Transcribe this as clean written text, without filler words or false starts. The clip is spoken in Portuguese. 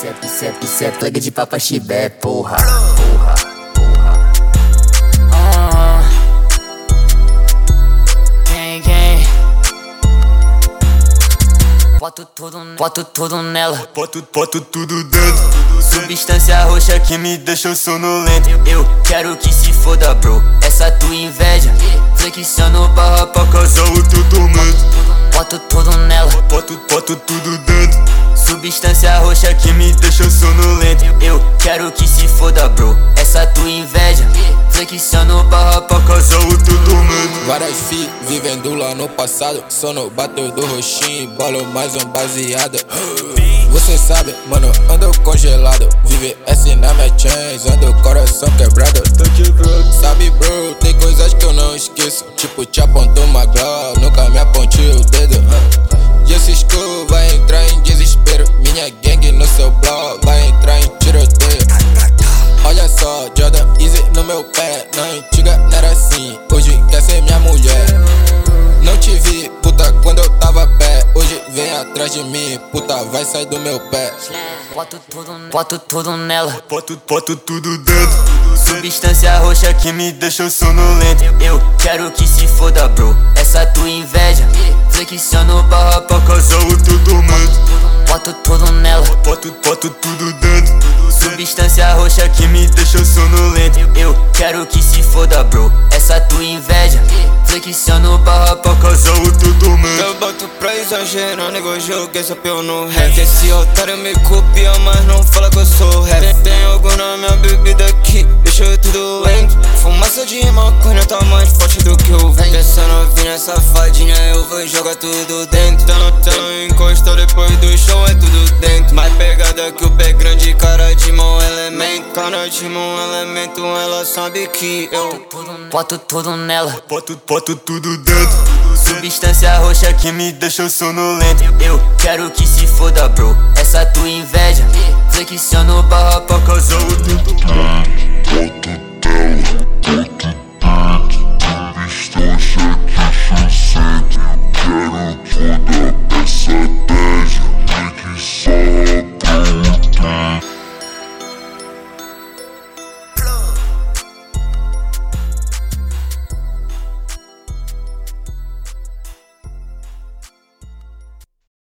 Isso é plug de papa chibé, porra. Boto tudo nela, Boto tudo dentro. substância roxa que me deixou sonolento. Eu quero que se foda, bro, essa tua inveja. Flexionando barra pra Casar o teu tormento. boto tudo nela, Boto tudo dentro. substância roxa que me deixou sonolento. Eu quero que se foda, bro, essa tua inveja. Flexionando barra pra Casar o teu tormento. Várias fi vivendo lá no passado. Sono bateu do roxinho e bolo mais um baseado. Você sabe, mano, ando congelado. Vive S na minha chains, ando coração quebrado. Tá quebrado. Sabe, bro, tem coisas que eu não esqueço. Tipo, te apontou uma glow, nunca me apontei o dedo. E esse school vai entrar em desespero. Minha gangue no seu bloco vai entrar em tiroteio. Olha só, Jordan Easy no meu pé. Na antiga não era assim, hoje quer ser minha mulher. Não te vi, puta, quando eu tava pé. Hoje vem atrás de mim, puta, vai sair do meu pé. boto tudo nela, Boto tudo dentro. substância roxa que me deixou sonolento. Eu quero que se foda, bro, essa tua inveja. Flexionando barra pra Casar o teu tormento. boto tudo nela, Boto tudo dentro. substância roxa que me deixou sonolento. Eu quero que se foda, bro, essa tua inveja. Flexionando barra pra Casar o teu tormento. Eu boto pra exagerar, nego, joguei essa pior no rap. Esse otário me copia, mas não fala que eu sou rap. Tem algo na minha bebida que deixa tudo lento. Fumaça de maconha tá mais forte do que eu venho. Essa novinha safadinha, eu vou jogar tudo dentro. Tão encostado depois do show, é tudo dentro. Mais pegada que o pé grande, cara de mão elemento. Cara de mão elemento, ela sabe que eu boto tudo nela, Boto tudo dentro. substância roxa que me deixou sonolento. Eu quero que se foda, bro, essa tua inveja. Flexionando barra pra Casar o teu tormento.